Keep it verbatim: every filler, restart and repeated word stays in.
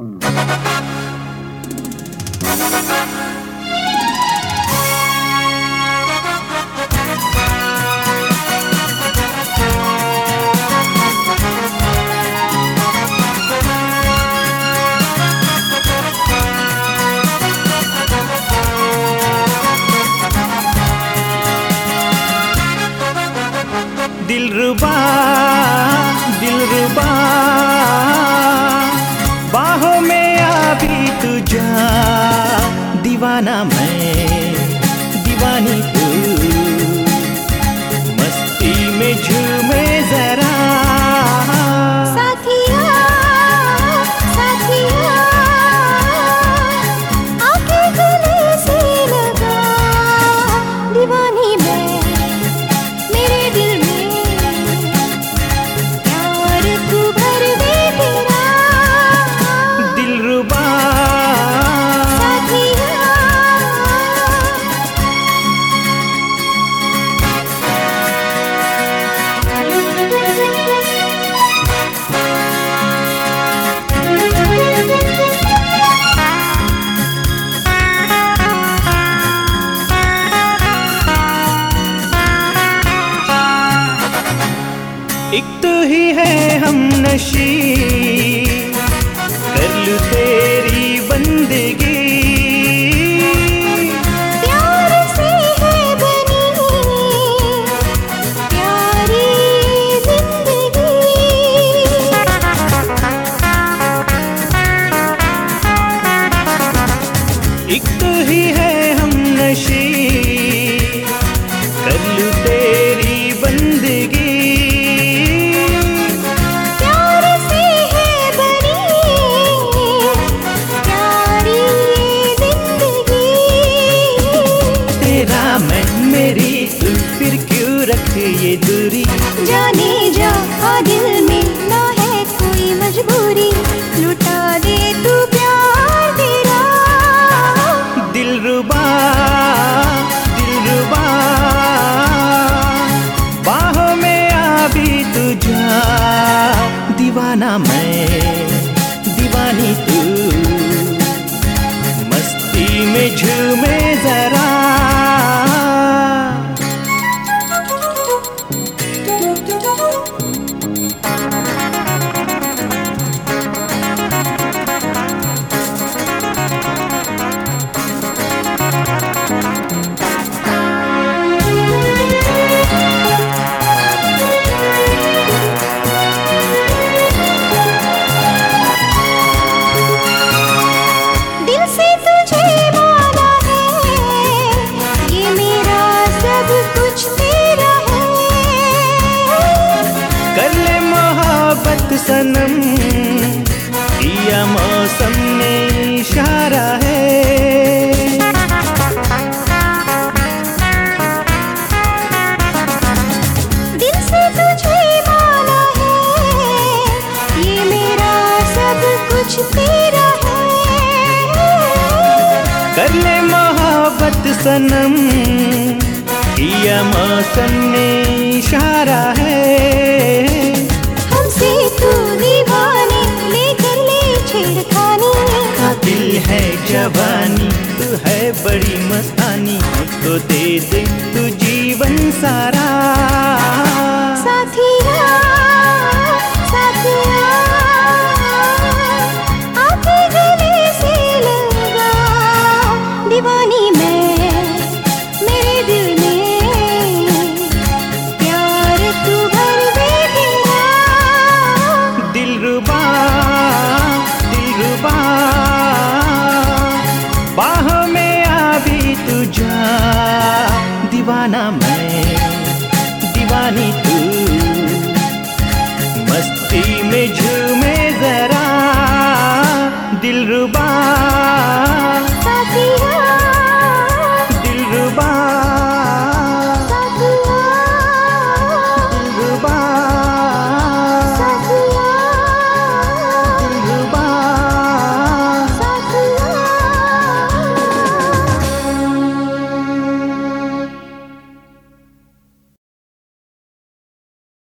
दिलरुबा दिलरुबा बाहों में आ भी तू जा, दीवाना मैं दीवानी तू, मस्ती में झूमे जरा। साथिया साथिया आके गले से लगा, दीवानी मैं मेरे दिल में प्यार तू भर दे तेरा। दिलरुबा साथिया एक तो ही है हम नशी, कर लूं तेरी बंदगी। प्यार से है बनी प्यारी जिंदगी। एक तो ही है हम नशी, कर लूं तेरी बंदगी। मेरी तू फिर क्यों रख ये दूरी, जाने जा आ दिल में ना है कोई मजबूरी, लुटा दे तू प्यार तेरा। दिलरुबा दिलरुबा बाहों में आ भी तू जा, दीवाना मैं दीवानी तू, मस्ती में झूमे जरा। कर ले मोहब्बत सनम, दिया मौसम ने इशारा है। दिल से तुझे माना है, ये मेरा सब कुछ तेरा है। कर ले मोहब्बत सनम, दिया मौसम ने इशारा है। हमसे तू दीवाने लेकर ले छेड़खानी, कातिल है जवानी तू है बड़ी मस्तानी, मुझको दे दे तू जीवन सारा। साथिया साथिया आके गले से लगा, दीवानी मैं मेरे दिल में प्यार तू भर दे तेरा। दिलरुबा दिलरुबा बाहों में आ भी तू जा, दीवाना मैं दीवानी तू, मस्ती में झूम